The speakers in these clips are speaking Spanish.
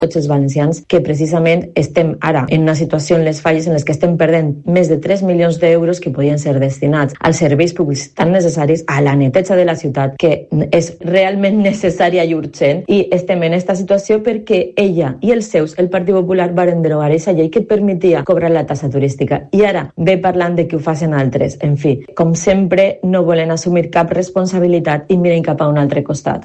tots els valencians que precisament estem ara en una situació en les falles en les que estem perdent més de 3 milions d'euros que podien ser destinats als serveis públics tan necessaris, a la neteja de la ciutat, que és realment necessària i urgent, i estem en aquesta situació perquè ella i els seus, el Partit Popular, varen derogar aquesta llei que permetia cobrar la tassa turística, i ara ve parlant de que ho facin altres. En fi, com sempre, no volen assumir cap responsabilitat i miren cap a un altre costat.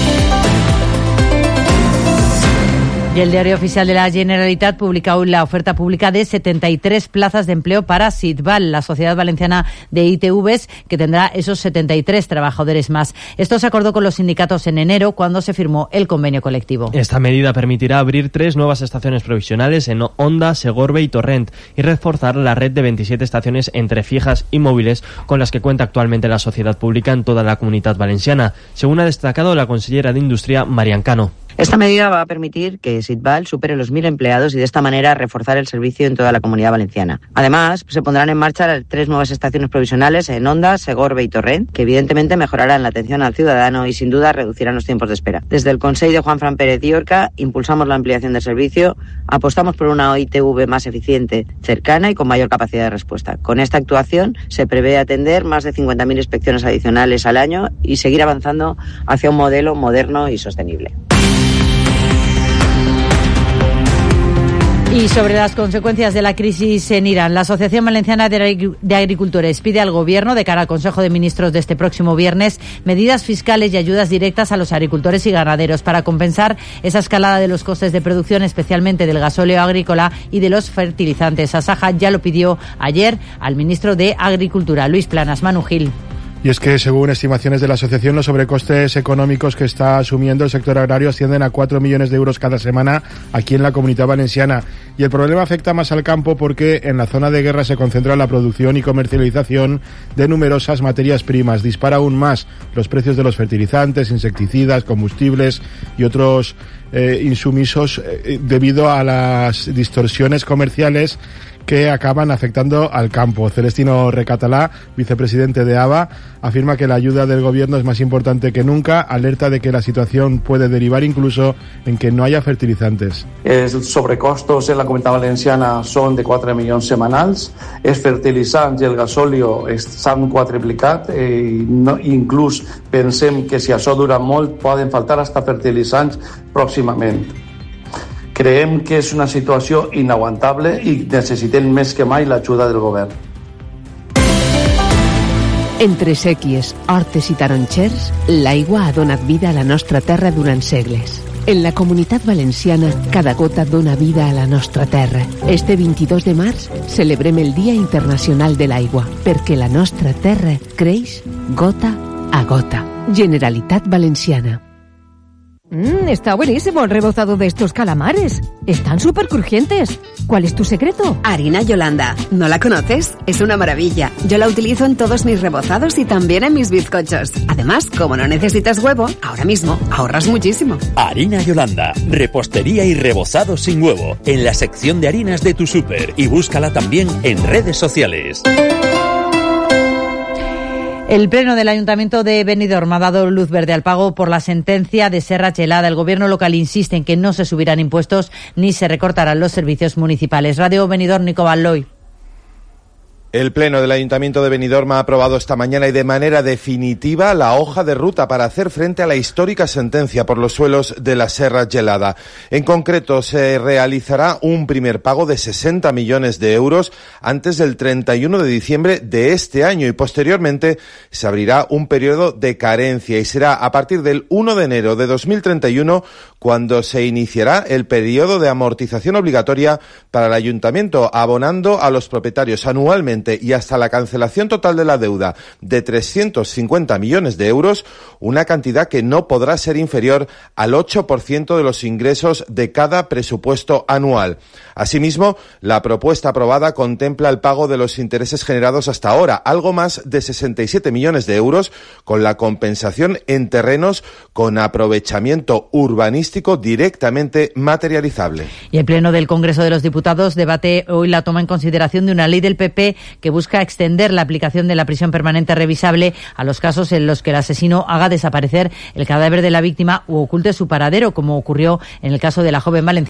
Y el Diario Oficial de la Generalitat publica hoy la oferta pública de 73 plazas de empleo para Sitbal, la Sociedad Valenciana de ITVs, que tendrá esos 73 trabajadores más. Esto se acordó con los sindicatos en enero, cuando se firmó el convenio colectivo. Esta medida permitirá abrir 3 nuevas estaciones provisionales en Onda, Segorbe y Torrent y reforzar la red de 27 estaciones entre fijas y móviles con las que cuenta actualmente la sociedad pública en toda la Comunitat Valenciana, según ha destacado la consellera de Industria, Marian Cano. Esta medida va a permitir que Sitbal supere los 1.000 empleados y de esta manera reforzar el servicio en toda la Comunidad Valenciana. Además, se pondrán en marcha 3 nuevas estaciones provisionales en Onda, Segorbe y Torrent, que evidentemente mejorarán la atención al ciudadano y sin duda reducirán los tiempos de espera. Desde el Consell de Juan Fran Pérez Iorca impulsamos la ampliación del servicio, apostamos por una ITV más eficiente, cercana y con mayor capacidad de respuesta. Con esta actuación se prevé atender más de 50.000 inspecciones adicionales al año y seguir avanzando hacia un modelo moderno y sostenible. Y sobre las consecuencias de la crisis en Irán, la Asociación Valenciana de Agricultores pide al Gobierno, de cara al Consejo de Ministros de este próximo viernes, medidas fiscales y ayudas directas a los agricultores y ganaderos para compensar esa escalada de los costes de producción, especialmente del gasóleo agrícola y de los fertilizantes. Asaja ya lo pidió ayer al ministro de Agricultura, Luis Planas. Manu Gil. Y es que, según estimaciones de la asociación, los sobrecostes económicos que está asumiendo el sector agrario ascienden a 4 millones de euros cada semana aquí en la Comunidad Valenciana. Y el problema afecta más al campo porque en la zona de guerra se concentra la producción y comercialización de numerosas materias primas. Dispara aún más los precios de los fertilizantes, insecticidas, combustibles y otros insumisos debido a las distorsiones comerciales que acaban afectando al campo. Celestino Recatalá, vicepresidente de ABA, afirma que la ayuda del gobierno es más importante que nunca, alerta de que la situación puede derivar incluso en que no haya fertilizantes. Els sobrecostos en la Comunitat Valenciana són de 4 milions setmanals, els fertilitzants i el gasóleo s'han quadriplicat, inclús pensem que si això dura molt poden faltar hasta fertilitzants pròximament. Creiem que és una situació inaguantable i necessitem més que mai l'ajuda del govern. Entre sèquies, hortes i taronxers, l'aigua ha donat vida a la nostra terra durant segles. En la Comunitat Valenciana, cada gota dona vida a la nostra terra. Este 22 de març celebrem el Dia Internacional de l'Aigua, perquè la nostra terra creix gota a gota. Generalitat Valenciana. Está buenísimo el rebozado de estos calamares. Están súper crujientes. ¿Cuál es tu secreto? Harina Yolanda. ¿No la conoces? Es una maravilla. Yo la utilizo en todos mis rebozados y también en mis bizcochos. Además, como no necesitas huevo, ahora mismo ahorras muchísimo. Harina Yolanda. Repostería y rebozado sin huevo. En la sección de harinas de tu súper. Y búscala también en redes sociales. El Pleno del Ayuntamiento de Benidorm ha dado luz verde al pago por la sentencia de Serra Gelada. El gobierno local insiste en que no se subirán impuestos ni se recortarán los servicios municipales. Radio Benidorm, Nico Balloy. El Pleno del Ayuntamiento de Benidorm ha aprobado esta mañana y de manera definitiva la hoja de ruta para hacer frente a la histórica sentencia por los suelos de la Serra Gelada. En concreto, se realizará un primer pago de 60 millones de euros antes del 31 de diciembre de este año y posteriormente se abrirá un periodo de carencia y será a partir del 1 de enero de 2031 cuando se iniciará el periodo de amortización obligatoria para el Ayuntamiento, abonando a los propietarios anualmente y hasta la cancelación total de la deuda de 350 millones de euros, una cantidad que no podrá ser inferior al 8% de los ingresos de cada presupuesto anual. Asimismo, la propuesta aprobada contempla el pago de los intereses generados hasta ahora, algo más de 67 millones de euros, con la compensación en terrenos con aprovechamiento urbanístico directamente materializable. Y el Pleno del Congreso de los Diputados debate hoy la toma en consideración de una ley del PP que busca extender la aplicación de la prisión permanente revisable a los casos en los que el asesino haga desaparecer el cadáver de la víctima u oculte su paradero, como ocurrió en el caso de la joven valenciana